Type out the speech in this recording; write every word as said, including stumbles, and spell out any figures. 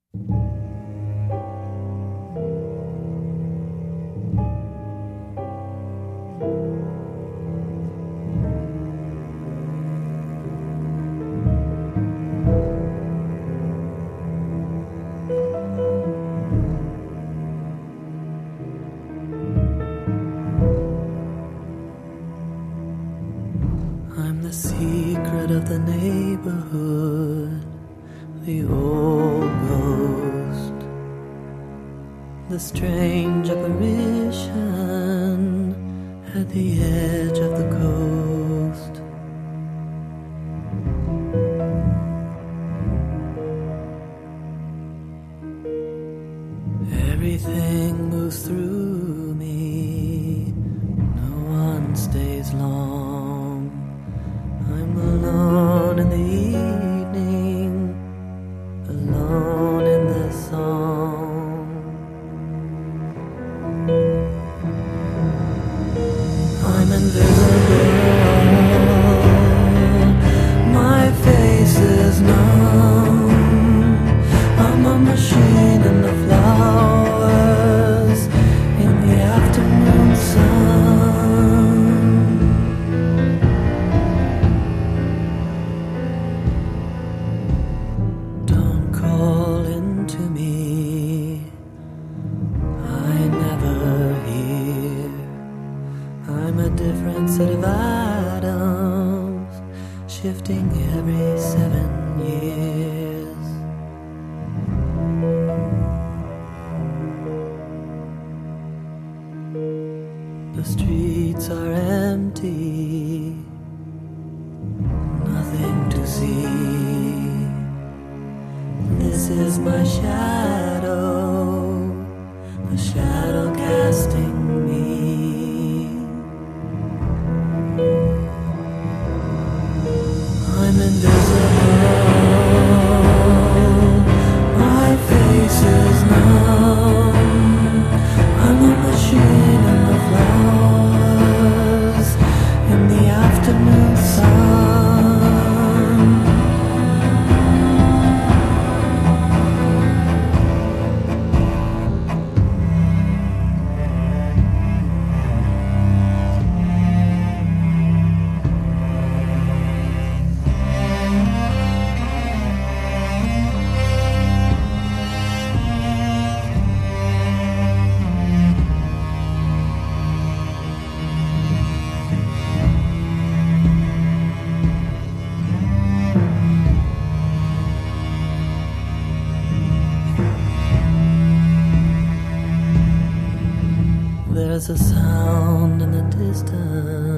I'm the secret of the neighborhood, the old ghost, the strange apparition at the edge of the coast. Everything moves through me, no one stays long. I'm alone in the evening, alone in this song. I'm invisible, my face is numb. I'm a machine in the flowers, in the afternoon sun. Don't call into me, I never hear. I'm a different set of atoms, shifting every seven years. The streets are empty, nothing to see. This is my shadow, the shadow casting me. I'm invisible, my face is numb. I'm a machine in the flowers, in the afternoon sun. There's a sound in the distance.